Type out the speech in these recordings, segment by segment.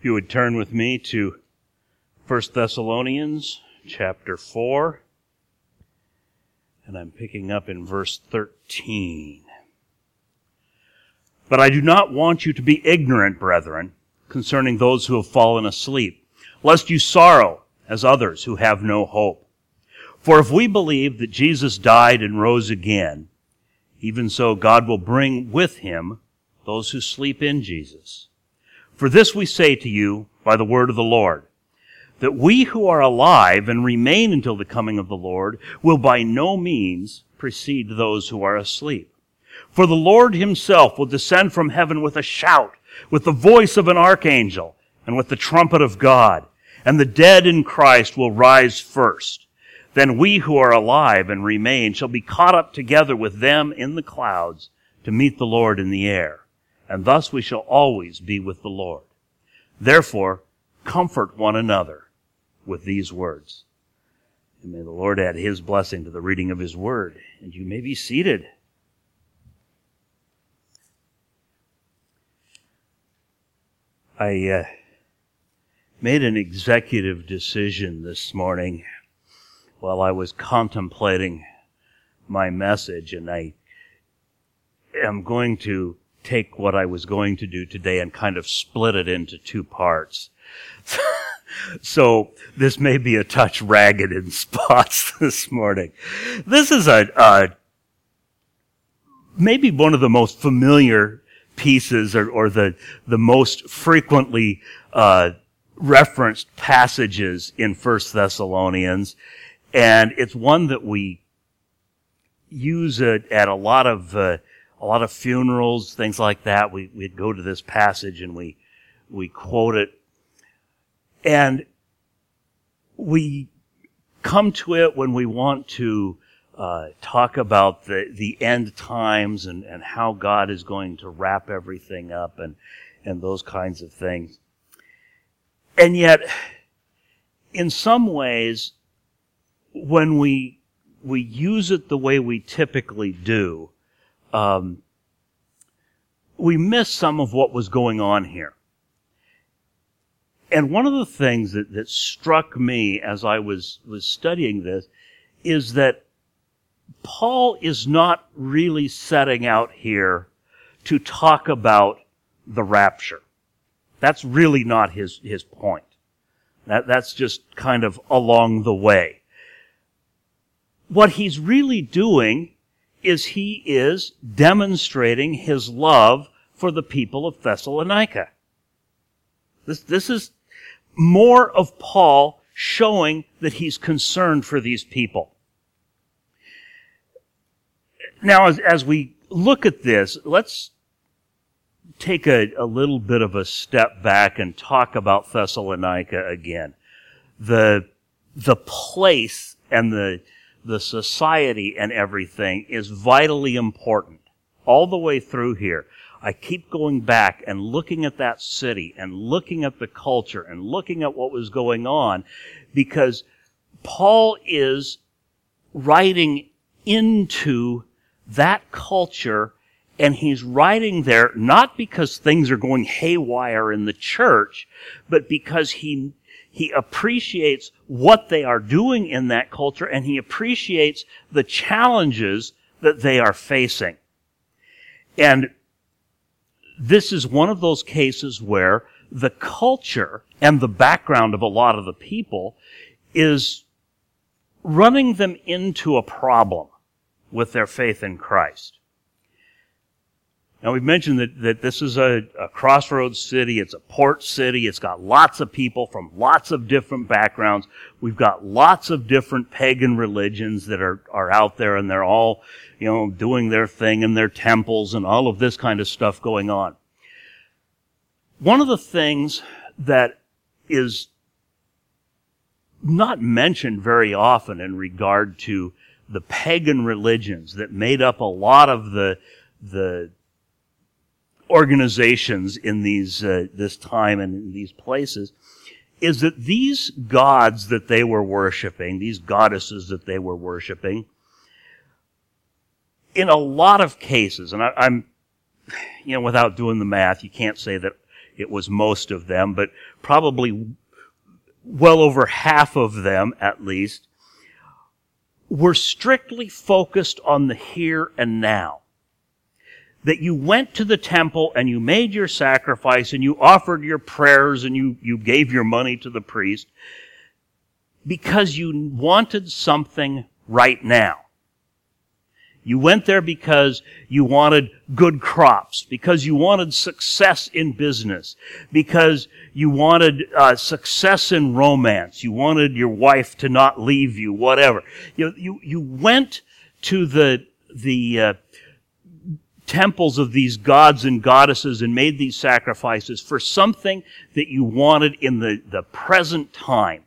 If you would turn with me to 1 Thessalonians chapter 4, and I'm picking up in verse 13. But I do not want you to be ignorant, brethren, concerning those who have fallen asleep, lest you sorrow as others who have no hope. For if we believe that Jesus died and rose again, even so God will bring with him those who sleep in Jesus. For this we say to you by the word of the Lord, that we who are alive and remain until the coming of the Lord will by no means precede those who are asleep. For the Lord himself will descend from heaven with a shout, with the voice of an archangel, and with the trumpet of God, and the dead in Christ will rise first. Then we who are alive and remain shall be caught up together with them in the clouds to meet the Lord in the air. And thus we shall always be with the Lord. Therefore, comfort one another with these words. And may the Lord add his blessing to the reading of his word. And you may be seated. I made an executive decision this morning while I was contemplating my message, and I am going to take what I was going to do today and kind of split it into two parts. So this may be a touch ragged in spots this morning. This is maybe one of the most familiar pieces or the most frequently referenced passages in 1 Thessalonians, and it's one that we use at a lot of funerals, things like that. We'd go to this passage and we quote it. And we come to it when we want to talk about the end times and how God is going to wrap everything up and those kinds of things. And yet, in some ways, when we use it the way we typically do, we miss some of what was going on here. And one of the things that struck me as I was studying this is that Paul is not really setting out here to talk about the rapture. That's really not his point. That's just kind of along the way. What he's really doing is he is demonstrating his love for the people of Thessalonica. This is more of Paul showing that he's concerned for these people. Now, as we look at this, let's take a little bit of a step back and talk about Thessalonica again. The place and the society and everything is vitally important all the way through here. I keep going back and looking at that city and looking at the culture and looking at what was going on because Paul is writing into that culture, and he's writing there not because things are going haywire in the church, but because he appreciates what they are doing in that culture, and he appreciates the challenges that they are facing. And this is one of those cases where the culture and the background of a lot of the people is running them into a problem with their faith in Christ. Now, we've mentioned that this is a crossroads city. It's a port city. It's got lots of people from lots of different backgrounds. We've got lots of different pagan religions that are out there, and they're all, doing their thing in their temples and all of this kind of stuff going on. One of the things that is not mentioned very often in regard to the pagan religions that made up a lot of the organizations in this time and in these places is that these gods that they were worshiping, these goddesses that they were worshiping, in a lot of cases, and I'm without doing the math, you can't say that it was most of them, but probably well over half of them at least, were strictly focused on the here and now. That you went to the temple and you made your sacrifice and you offered your prayers and you gave your money to the priest because you wanted something right now. You went there because you wanted good crops, because you wanted success in business, because you wanted success in romance, you wanted your wife to not leave you, whatever. You went to the temples of these gods and goddesses and made these sacrifices for something that you wanted in the present time.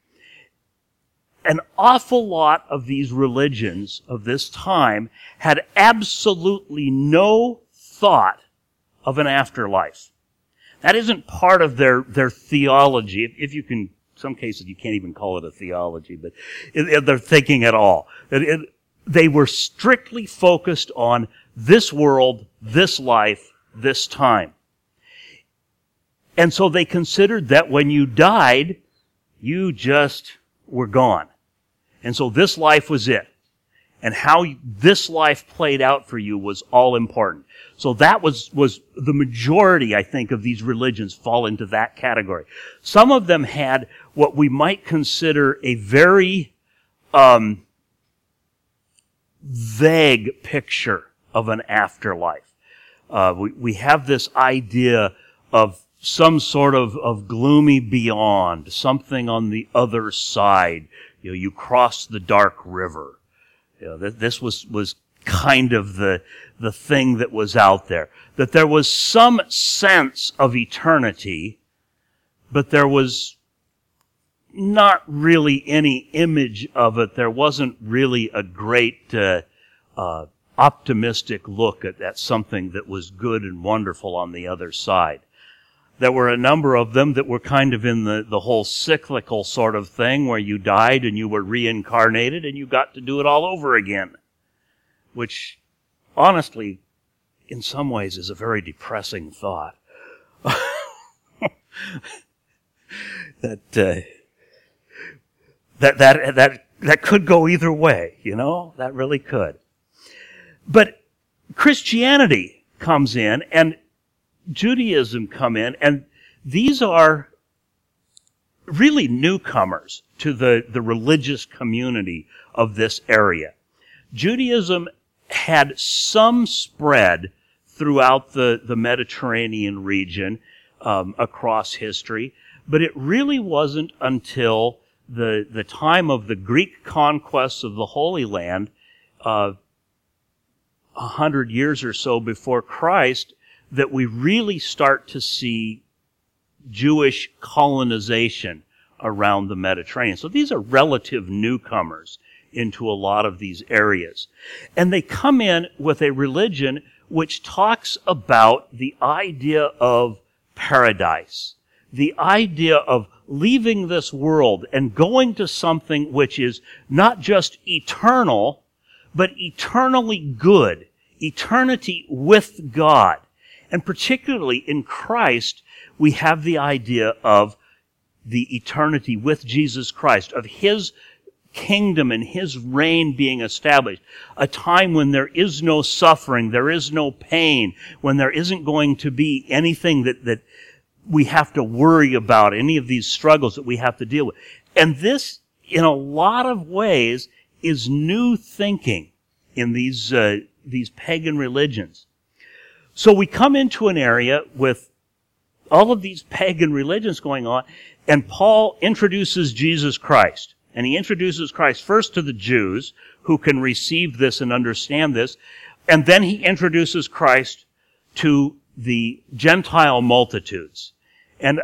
An awful lot of these religions of this time had absolutely no thought of an afterlife. That isn't part of their theology. If you can, in some cases you can't even call it a theology, but they're thinking at all. They were strictly focused on this world, this life, this time. And so they considered that when you died, you just were gone. And so this life was it. And how this life played out for you was all important. So that was the majority, I think, of these religions fall into that category. Some of them had what we might consider a very vague picture of an afterlife. We have this idea of some sort of gloomy beyond, something on the other side. You cross the dark river. This was kind of the thing that was out there. That there was some sense of eternity, but there was not really any image of it. There wasn't really a great optimistic look at something that was good and wonderful on the other side. There were a number of them that were kind of in the whole cyclical sort of thing where you died and you were reincarnated and you got to do it all over again. Which, honestly, in some ways is a very depressing thought. That could go either way, that really could. But Christianity comes in and Judaism come in, and these are really newcomers to the religious community of this area. Judaism had some spread throughout the Mediterranean region across history, but it really wasn't until the time of the Greek conquests of the Holy Land, 100 years or so before Christ, that we really start to see Jewish colonization around the Mediterranean. So these are relative newcomers into a lot of these areas. And they come in with a religion which talks about the idea of paradise, the idea of leaving this world and going to something which is not just eternal, but eternally good, eternity with God. And particularly in Christ, we have the idea of the eternity with Jesus Christ, of His kingdom and His reign being established. A time when there is no suffering, there is no pain, when there isn't going to be anything that we have to worry about, any of these struggles that we have to deal with. And this, in a lot of ways, is new thinking in these pagan religions. So we come into an area with all of these pagan religions going on, and Paul introduces Jesus Christ. And he introduces Christ first to the Jews, who can receive this and understand this, and then he introduces Christ to the Gentile multitudes. And,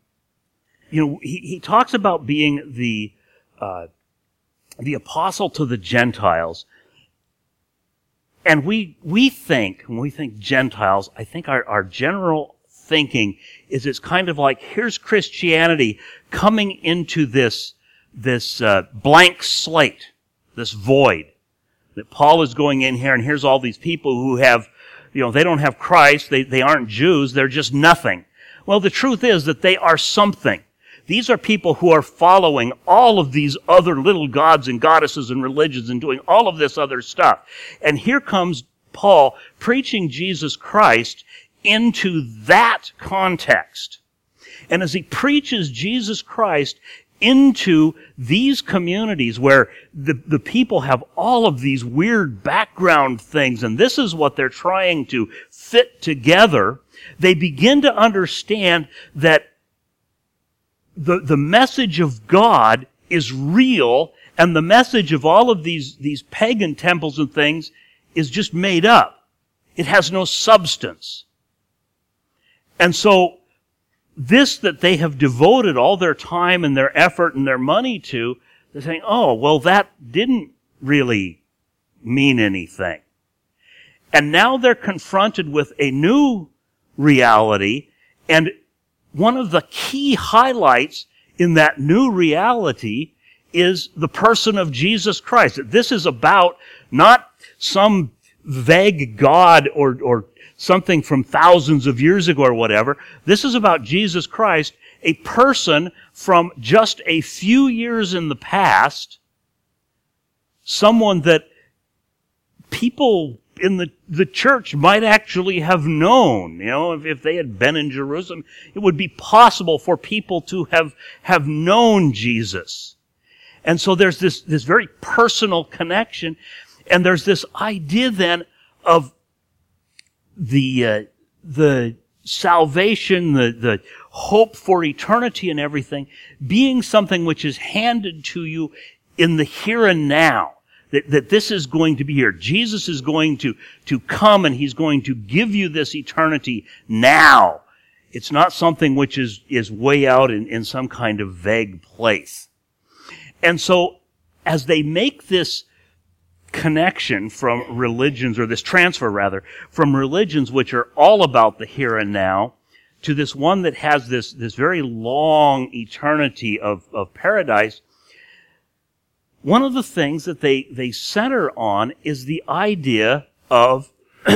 he talks about being the apostle to the Gentiles. And we think, when we think Gentiles, I think our general thinking is it's kind of like, here's Christianity coming into this blank slate, this void. That Paul is going in here, and here's all these people who have, they don't have Christ, they aren't Jews, they're just nothing. Well, the truth is that they are something. These are people who are following all of these other little gods and goddesses and religions and doing all of this other stuff. And here comes Paul preaching Jesus Christ into that context. And as he preaches Jesus Christ into these communities where the people have all of these weird background things, and this is what they're trying to fit together, they begin to understand that the message of God is real, and the message of all of these pagan temples and things is just made up. It has no substance. And so this that they have devoted all their time and their effort and their money to, they're saying, oh, well, that didn't really mean anything. And now they're confronted with a new reality, and one of the key highlights in that new reality is the person of Jesus Christ. This is about not some vague God or something from thousands of years ago or whatever. This is about Jesus Christ, a person from just a few years in the past, someone that people in the church might actually have known. You know, if they had been in Jerusalem, it would be possible for people to have known Jesus. And so there's this very personal connection, and there's this idea then of the salvation, the hope for eternity and everything being something which is handed to you in the here and now. That this is going to be here. Jesus is going to come, and He's going to give you this eternity now. It's not something which is way out in some kind of vague place. And so, as they make this connection from religions, or this transfer rather, from religions which are all about the here and now, to this one that has this very long eternity of paradise, one of the things that they center on is the idea of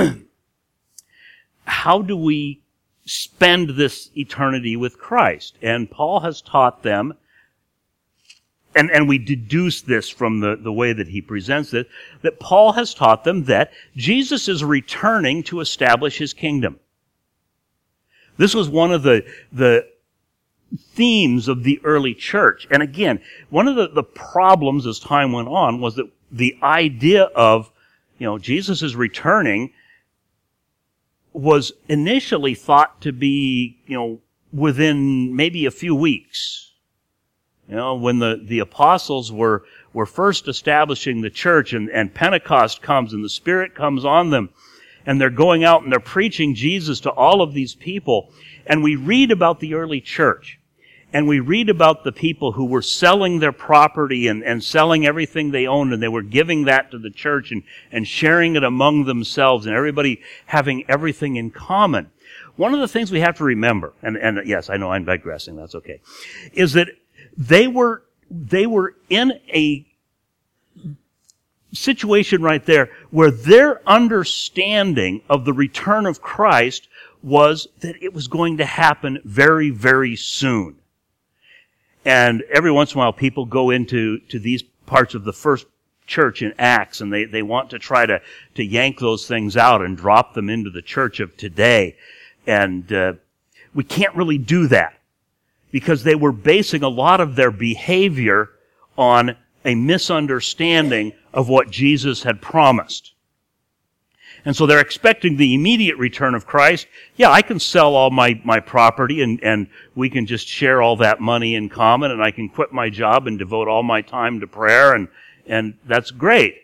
how do we spend this eternity with Christ. And Paul has taught them, and we deduce this from the way that he presents it, that Paul has taught them that Jesus is returning to establish His kingdom. This was one of the themes of the early church. And again, one of the problems as time went on was that the idea of, Jesus is returning was initially thought to be, within maybe a few weeks. When the apostles were first establishing the church, and Pentecost comes and the Spirit comes on them, and they're going out and they're preaching Jesus to all of these people. And we read about the early church, and we read about the people who were selling their property and selling everything they owned, and they were giving that to the church and sharing it among themselves, and everybody having everything in common. One of the things we have to remember, and yes, I know I'm digressing, that's okay, is that they were in a situation right there where their understanding of the return of Christ was that it was going to happen very, very soon. And every once in a while people go into these parts of the first church in Acts, and they want to try to yank those things out and drop them into the church of today. And we can't really do that, because they were basing a lot of their behavior on a misunderstanding of what Jesus had promised. And so they're expecting the immediate return of Christ. Yeah, I can sell all my property and we can just share all that money in common, and I can quit my job and devote all my time to prayer, and that's great.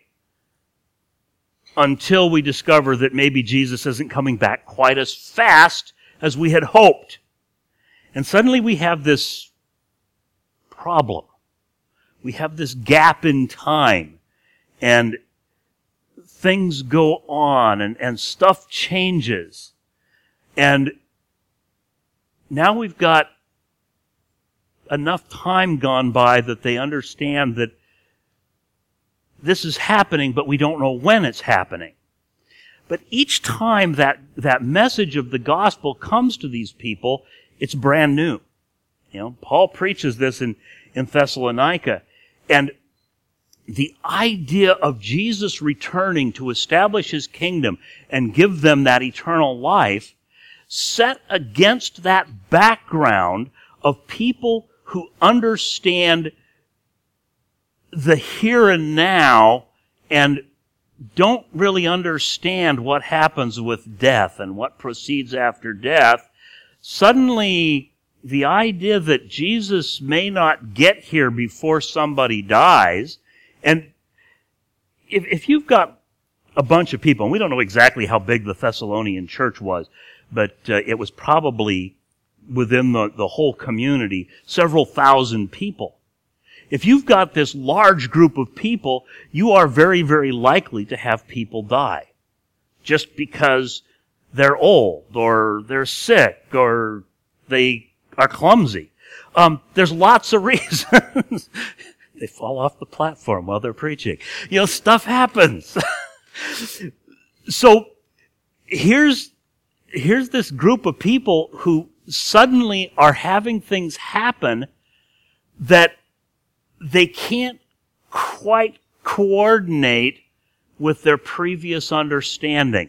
Until we discover that maybe Jesus isn't coming back quite as fast as we had hoped. And suddenly we have this problem. We have this gap in time, and things go on, and stuff changes. And now we've got enough time gone by that they understand that this is happening, but we don't know when it's happening. But each time that message of the gospel comes to these people, It's brand new. Paul preaches this in Thessalonica. And the idea of Jesus returning to establish his kingdom and give them that eternal life, set against that background of people who understand the here and now and don't really understand what happens with death and what proceeds after death, suddenly the idea that Jesus may not get here before somebody dies, and if you've got a bunch of people, and we don't know exactly how big the Thessalonian church was, but it was probably within the whole community, several thousand people. If you've got this large group of people, you are very, very likely to have people die. Just because they're old, or they're sick, or they are clumsy. There's lots of reasons. They fall off the platform while they're preaching. Stuff happens. So, here's this group of people who suddenly are having things happen that they can't quite coordinate with their previous understanding.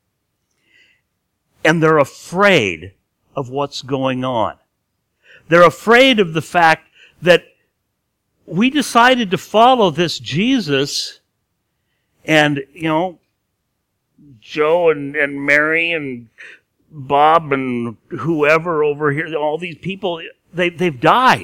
And they're afraid of what's going on. They're afraid of the fact that we decided to follow this Jesus, and, Joe and Mary and Bob and whoever over here, all these people, they've died.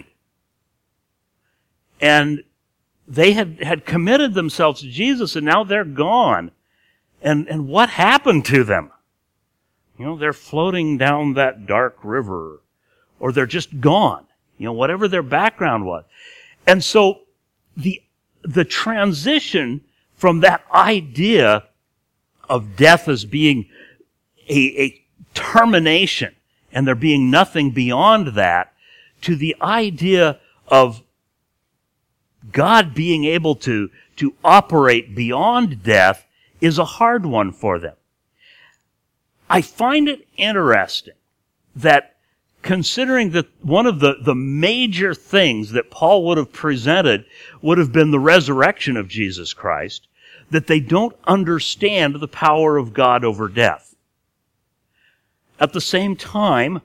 And they had committed themselves to Jesus, and now they're gone. And what happened to them? They're floating down that dark river, or they're just gone. Whatever their background was. And so the transition from that idea of death as being a termination, and there being nothing beyond that, to the idea of God being able to operate beyond death is a hard one for them. I find it interesting that, considering that one of the major things that Paul would have presented would have been the resurrection of Jesus Christ, that they don't understand the power of God over death. At the same time,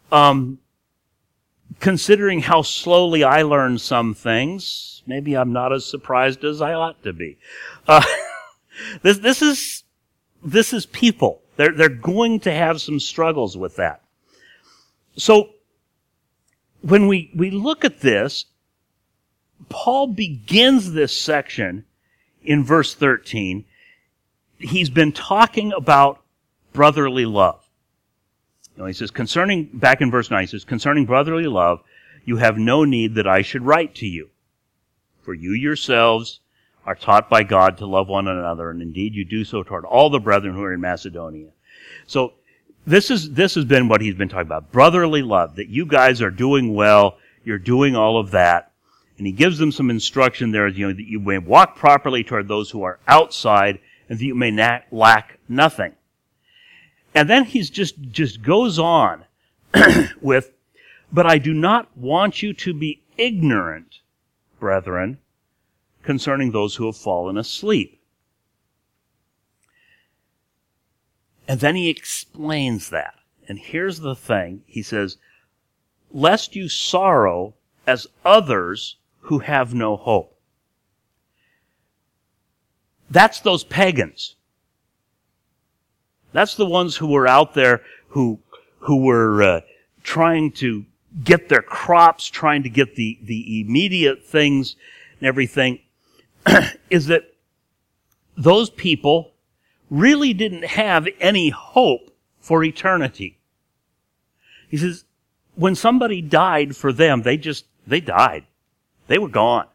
considering how slowly I learn some things, maybe I'm not as surprised as I ought to be. This is people. They're going to have some struggles with that. So, when we look at this, Paul begins this section in verse 13. He's been talking about brotherly love. He says, back in verse 9, he says, concerning brotherly love, you have no need that I should write to you. For you yourselves are taught by God to love one another, and indeed you do so toward all the brethren who are in Macedonia. So, this has been what he's been talking about. Brotherly love, that you guys are doing well, you're doing all of that. And he gives them some instruction there, that you may walk properly toward those who are outside, and that you may lack nothing. And then he's just goes on with, but I do not want you to be ignorant, brethren, concerning those who have fallen asleep. And then he explains that. And here's the thing. He says, lest you sorrow as others who have no hope. That's those pagans. That's the ones who were out there who were trying to get their crops, trying to get the immediate things and everything, is that those people really didn't have any hope for eternity. He says, when somebody died for them, they died. They were gone.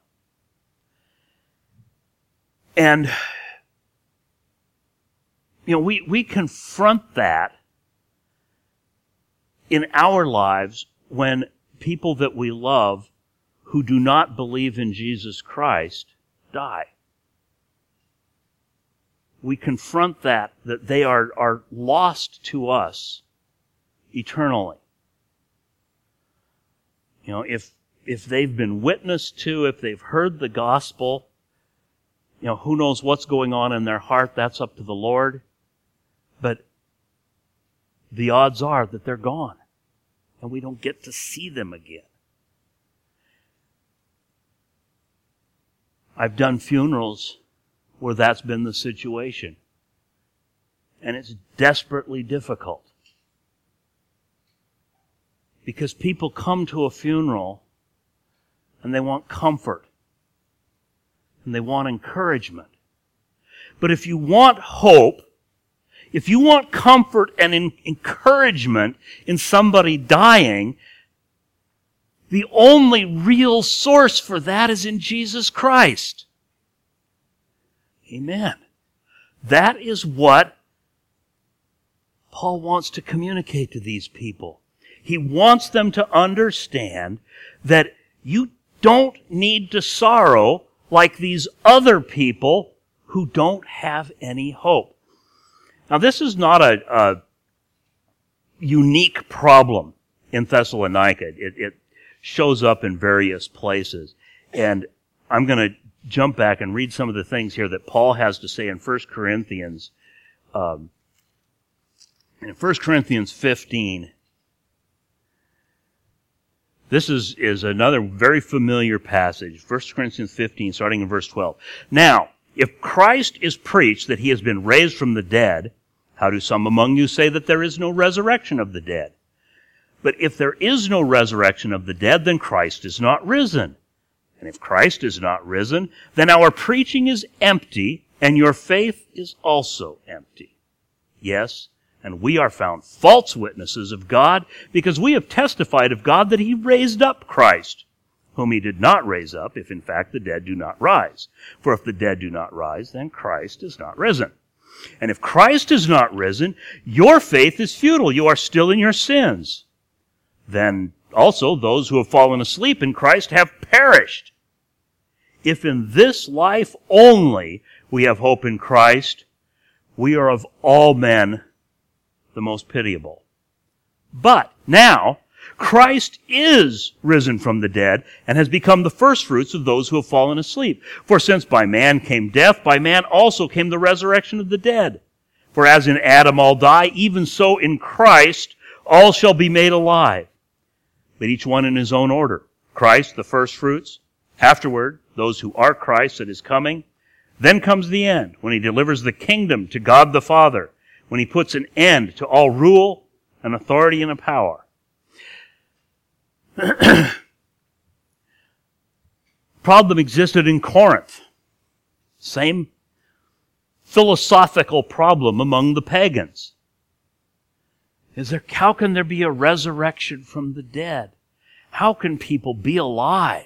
And, we confront that in our lives when people that we love who do not believe in Jesus Christ die. We confront that they are lost to us eternally. If they've been witnessed to, if they've heard the gospel, who knows what's going on in their heart, that's up to the Lord. But the odds are that they're gone, and we don't get to see them again. I've done funerals where that's been the situation, and it's desperately difficult. Because people come to a funeral and they want comfort and they want encouragement. But if you want hope, if you want comfort and encouragement in somebody dying, the only real source for that is in Jesus Christ. Amen. That is what Paul wants to communicate to these people. He wants them to understand that you don't need to sorrow like these other people who don't have any hope. Now, this is not a unique problem in Thessalonica. It shows up in various places. And I'm going to jump back and read some of the things here that Paul has to say in 1 Corinthians. In 1 Corinthians 15, this is another very familiar passage. 1 Corinthians 15, starting in verse 12. Now, if Christ is preached that he has been raised from the dead, how do some among you say that there is no resurrection of the dead? But if there is no resurrection of the dead, then Christ is not risen. And if Christ is not risen, then our preaching is empty, and your faith is also empty. Yes, and we are found false witnesses of God, because we have testified of God that he raised up Christ, whom he did not raise up, if in fact the dead do not rise. For if the dead do not rise, then Christ is not risen. And if Christ is not risen, your faith is futile. You are still in your sins. Then also those who have fallen asleep in Christ have perished. If in this life only we have hope in Christ, we are of all men the most pitiable. But now, Christ is risen from the dead and has become the firstfruits of those who have fallen asleep. For since by man came death, by man also came the resurrection of the dead. For as in Adam all die, even so in Christ all shall be made alive. But each one in his own order. Christ, the firstfruits. Afterward, those who are Christ at his coming. Then comes the end, when he delivers the kingdom to God the Father, when he puts an end to all rule and authority and power. Problem existed in Corinth. Same philosophical problem among the pagans. How can there be a resurrection from the dead? How can people be alive?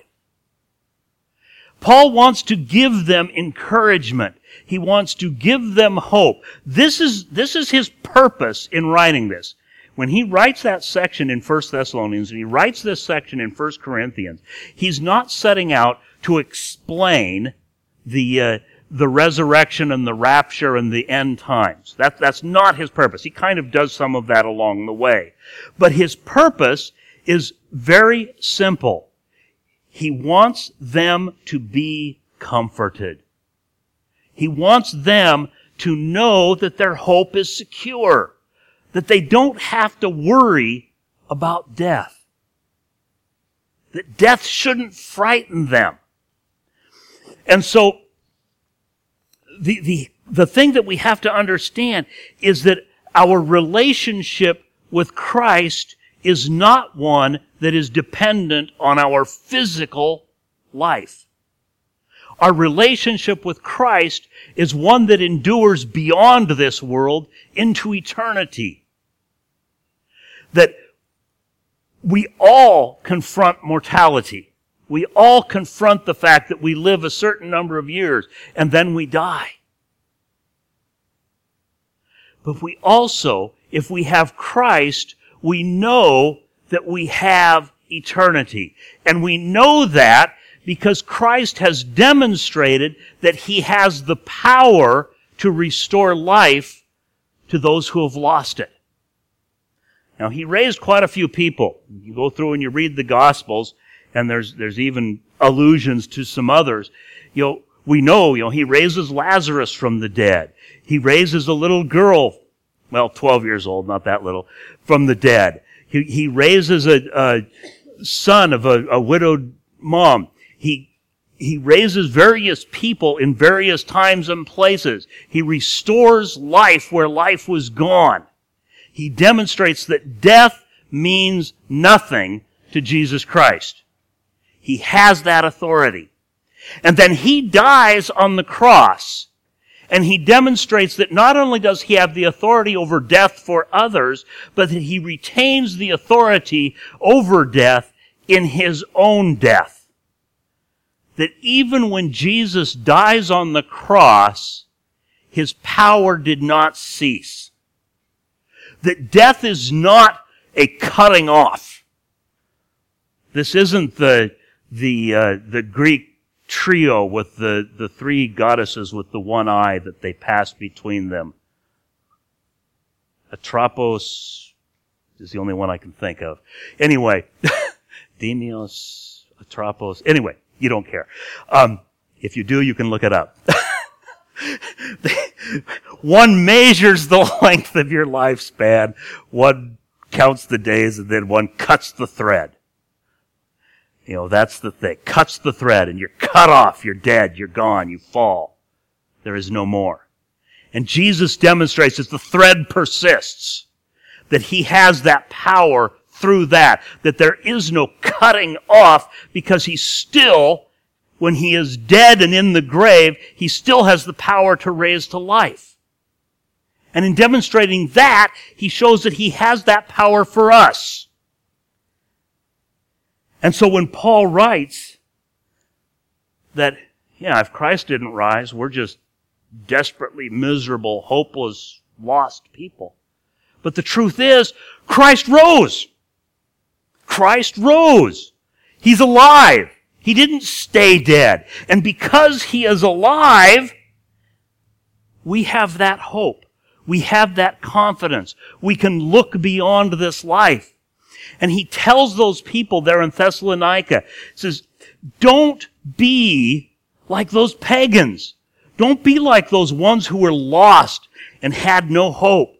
Paul wants to give them encouragement. He wants to give them hope. This is his purpose in writing this. When he writes that section in 1 Thessalonians and he writes this section in 1 Corinthians, he's not setting out to explain the resurrection and the rapture and the end times. That's not his purpose. He kind of does some of that along the way. But his purpose is very simple. He wants them to be comforted. He wants them to know that their hope is secure, that they don't have to worry about death, that death shouldn't frighten them. And so the thing that we have to understand is that our relationship with Christ is not one that is dependent on our physical life. Our relationship with Christ is one that endures beyond this world into eternity. That we all confront mortality. We all confront the fact that we live a certain number of years and then we die. But we also, if we have Christ, we know that we have eternity. And we know that because Christ has demonstrated that he has the power to restore life to those who have lost it. Now, he raised quite a few people. You go through and you read the Gospels, and there's even allusions to some others. We know, he raises Lazarus from the dead. He raises a little girl, 12 years old, not that little, from the dead. He raises a son of a widowed mom. He raises various people in various times and places. He restores life where life was gone. He demonstrates that death means nothing to Jesus Christ. He has that authority. And then he dies on the cross, and he demonstrates that not only does he have the authority over death for others, but that he retains the authority over death in his own death. That even when Jesus dies on the cross, his power did not cease. That death is not a cutting off. This isn't the Greek trio with the three goddesses with the one eye that they passed between them. Atropos is the only one I can think of. Anyway, Demios, Atropos. Anyway, you don't care. If you do, you can look it up. One measures the length of your lifespan, one counts the days, and then one cuts the thread. That's the thing. Cuts the thread, and you're cut off, you're dead, you're gone, you fall. There is no more. And Jesus demonstrates as the thread persists, that he has that power through that there is no cutting off, because he still, when he is dead and in the grave, he still has the power to raise to life. And in demonstrating that, he shows that he has that power for us. And so when Paul writes that, if Christ didn't rise, we're just desperately miserable, hopeless, lost people. But the truth is, Christ rose. Christ rose. He's alive. He didn't stay dead. And because he is alive, we have that hope. We have that confidence. We can look beyond this life. And he tells those people there in Thessalonica, he says, don't be like those pagans. Don't be like those ones who were lost and had no hope.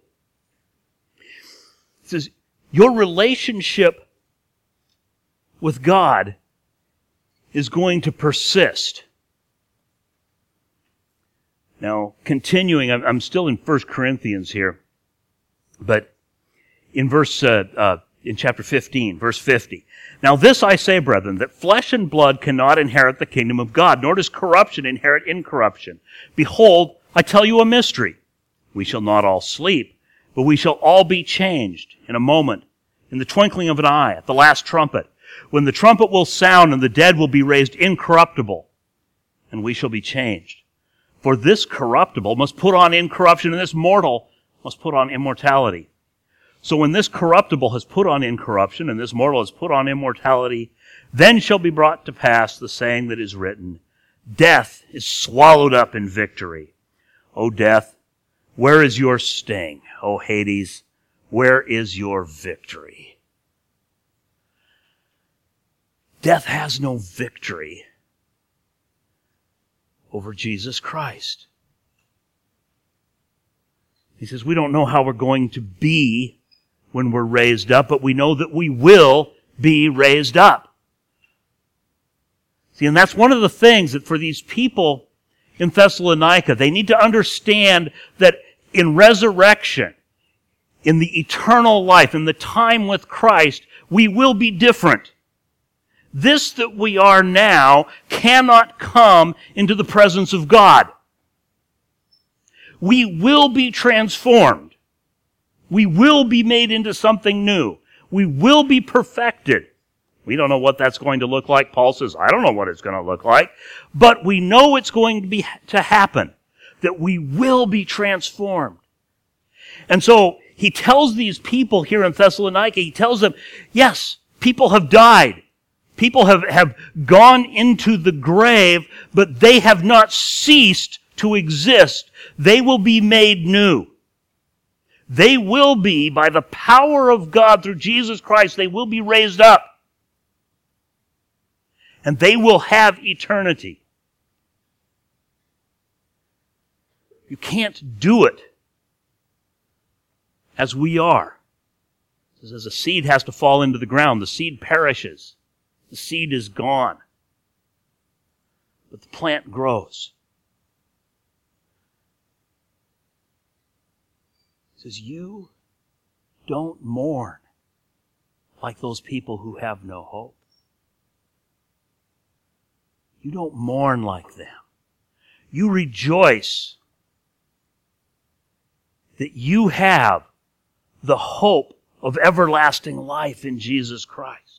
He says, your relationship with God is going to persist. Now, continuing, I'm still in 1 Corinthians here, but in in chapter 15, verse 50. Now this I say, brethren, that flesh and blood cannot inherit the kingdom of God, nor does corruption inherit incorruption. Behold, I tell you a mystery. We shall not all sleep, but we shall all be changed in a moment, in the twinkling of an eye, at the last trumpet, when the trumpet will sound and the dead will be raised incorruptible, and we shall be changed. For this corruptible must put on incorruption, and this mortal must put on immortality. So when this corruptible has put on incorruption, and this mortal has put on immortality, then shall be brought to pass the saying that is written, death is swallowed up in victory. O death, where is your sting? O Hades, where is your victory? Death has no victory over Jesus Christ. He says, we don't know how we're going to be when we're raised up, but we know that we will be raised up. See, and that's one of the things that for these people in Thessalonica, they need to understand that in resurrection, in the eternal life, in the time with Christ, we will be different. This that we are now cannot come into the presence of God. We will be transformed. We will be made into something new. We will be perfected. We don't know what that's going to look like. Paul says, I don't know what it's going to look like. But we know it's going to happen. That we will be transformed. And so he tells these people here in Thessalonica, he tells them, yes, people have died. People have gone into the grave, but they have not ceased to exist. They will be made new. They will be, by the power of God through Jesus Christ, they will be raised up. And they will have eternity. You can't do it as we are. It says, as a seed has to fall into the ground, the seed perishes. The seed is gone. But the plant grows. It says, you don't mourn like those people who have no hope. You don't mourn like them. You rejoice that you have the hope of everlasting life in Jesus Christ.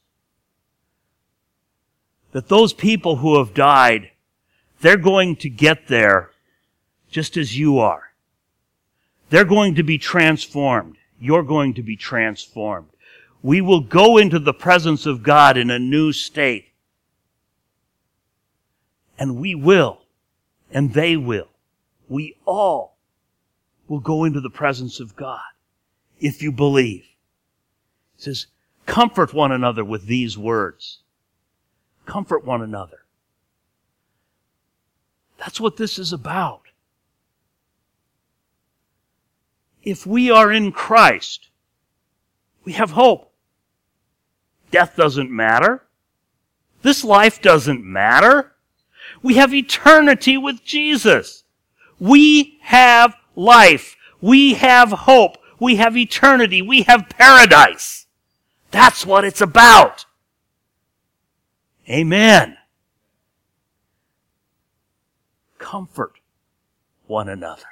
That those people who have died, they're going to get there just as you are. They're going to be transformed. You're going to be transformed. We will go into the presence of God in a new state. And we will. And they will. We all will go into the presence of God if you believe. It says, comfort one another with these words. Comfort one another. That's what this is about. If we are in Christ, we have hope. Death doesn't matter. This life doesn't matter. We have eternity with Jesus. We have life. We have hope. We have eternity. We have paradise. That's what it's about. Amen. Comfort one another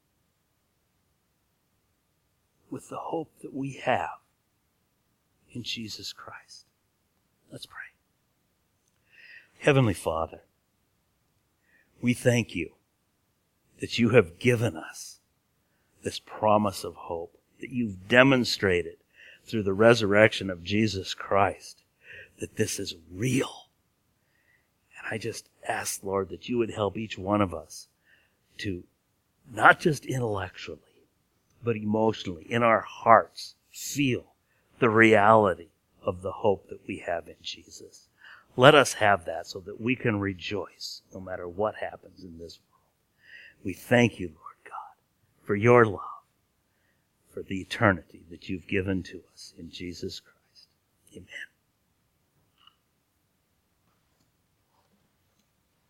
with the hope that we have in Jesus Christ. Let's pray. Heavenly Father, we thank you that you have given us this promise of hope, that you've demonstrated through the resurrection of Jesus Christ that this is real. And I just ask, Lord, that you would help each one of us to, not just intellectually, but emotionally, in our hearts, feel the reality of the hope that we have in Jesus. Let us have that so that we can rejoice no matter what happens in this world. We thank you, Lord God, for your love, for the eternity that you've given to us in Jesus Christ. Amen.